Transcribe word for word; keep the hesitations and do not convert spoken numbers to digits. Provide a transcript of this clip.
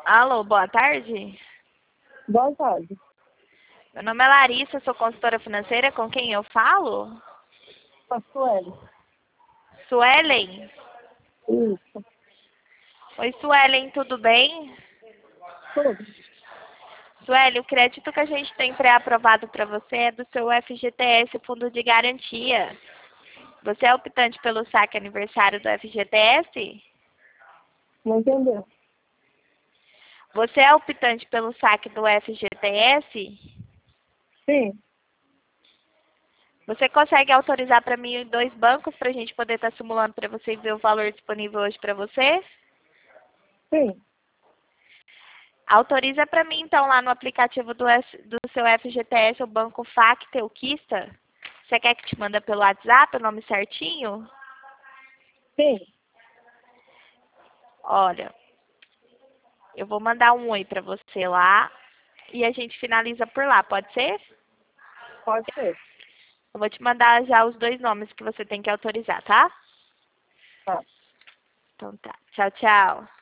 Alô, boa tarde. Boa tarde. Meu nome é Larissa, sou consultora financeira. Com quem eu falo? Com a Sueli. Suelen? Isso. Oi, Suelen, tudo bem? Tudo. Suelen, o crédito que a gente tem pré-aprovado para você é do seu F G T S, Fundo de Garantia. Você é optante pelo saque aniversário do F G T S? Não entendeu? Você é optante pelo saque do F G T S? Sim. Você consegue autorizar para mim em dois bancos para a gente poder estar simulando para você e ver o valor disponível hoje para você? Sim. Autoriza para mim, então, lá no aplicativo do, S- do seu F G T S, o banco Factelquista. Você quer que te manda pelo WhatsApp o nome certinho? Sim. Olha, eu vou mandar um oi para você lá e a gente finaliza por lá, pode ser? Pode ser. Eu vou te mandar já os dois nomes que você tem que autorizar, tá? Tá. Então tá. Tchau, tchau.